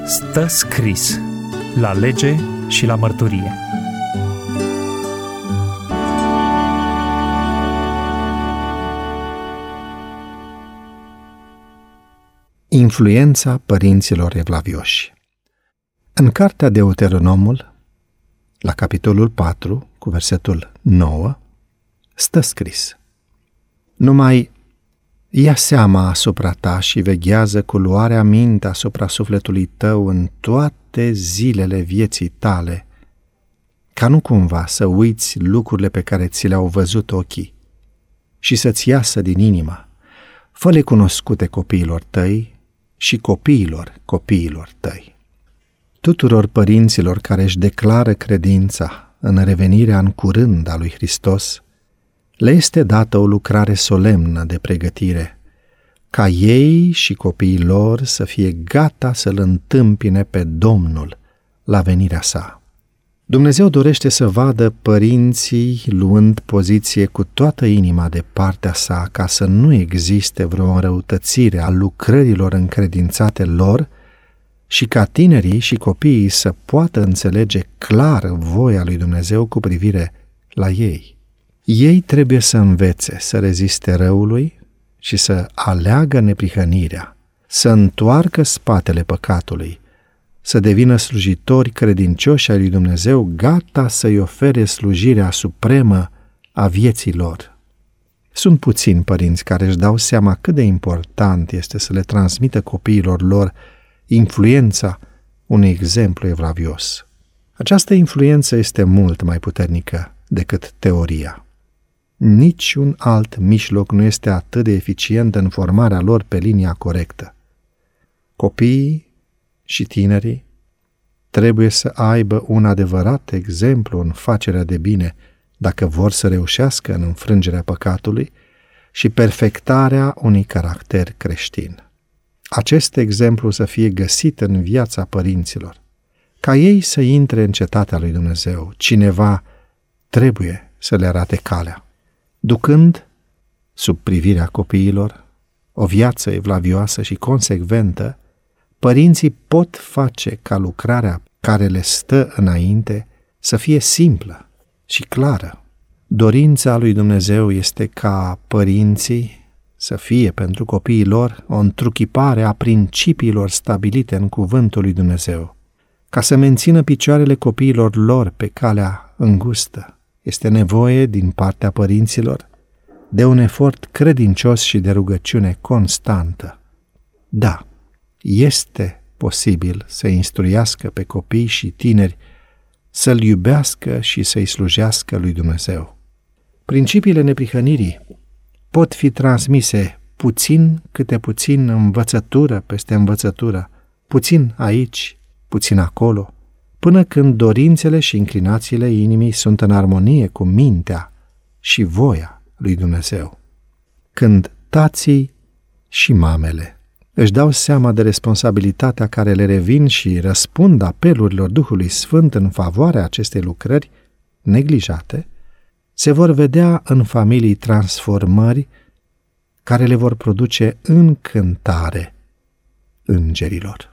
Stă scris la lege și la mărturie. Influența părinților evlavioși. În cartea Deuteronomul, la capitolul 4, cu versetul 9, stă scris: numai ia seama asupra ta și veghează cu luarea minte asupra sufletului tău în toate zilele vieții tale, ca nu cumva să uiți lucrurile pe care ți le-au văzut ochii și să-ți iasă din inimă. Fă-le cunoscute copiilor tăi și copiilor tăi. Tuturor părinților care își declară credința în revenirea în curând a lui Hristos, le este dată o lucrare solemnă de pregătire, ca ei și copiii lor să fie gata să-L întâmpine pe Domnul la venirea sa. Dumnezeu dorește să vadă părinții luând poziție cu toată inima de partea sa, ca să nu existe vreo înrăutățire a lucrărilor încredințate lor și ca tinerii și copiii să poată înțelege clar voia lui Dumnezeu cu privire la ei. Ei trebuie să învețe să reziste răului și să aleagă neprihănirea, să întoarcă spatele păcatului, să devină slujitori credincioși ai lui Dumnezeu, gata să-i ofere slujirea supremă a vieții lor. Sunt puțini părinți care își dau seama cât de important este să le transmită copiilor lor influența unui exemplu evlavios. Această influență este mult mai puternică decât teoria. Niciun alt mijloc nu este atât de eficient în formarea lor pe linia corectă. Copiii și tinerii trebuie să aibă un adevărat exemplu în facerea de bine dacă vor să reușească în înfrângerea păcatului și perfectarea unui caracter creștin. Acest exemplu să fie găsit în viața părinților. Ca ei să intre în cetatea lui Dumnezeu, cineva trebuie să le arate calea. Ducând, sub privirea copiilor, o viață evlavioasă și consecventă, părinții pot face ca lucrarea care le stă înainte să fie simplă și clară. Dorința lui Dumnezeu este ca părinții să fie pentru copiii lor o întruchipare a principiilor stabilite în cuvântul lui Dumnezeu. Ca să mențină picioarele copiilor lor pe calea îngustă, este nevoie din partea părinților de un efort credincios și de rugăciune constantă. Da, este posibil să instruiască pe copii și tineri să-L iubească și să-i slujească lui Dumnezeu. Principiile neprihănirii pot fi transmise puțin câte puțin, învățătură peste învățătură, puțin aici, puțin acolo, până când dorințele și inclinațiile inimii sunt în armonie cu mintea și voia lui Dumnezeu. Când tații și mamele își dau seama de responsabilitatea care le revin și răspund apelurilor Duhului Sfânt în favoarea acestei lucrări neglijate, se vor vedea în familii transformări care le vor produce încântare îngerilor.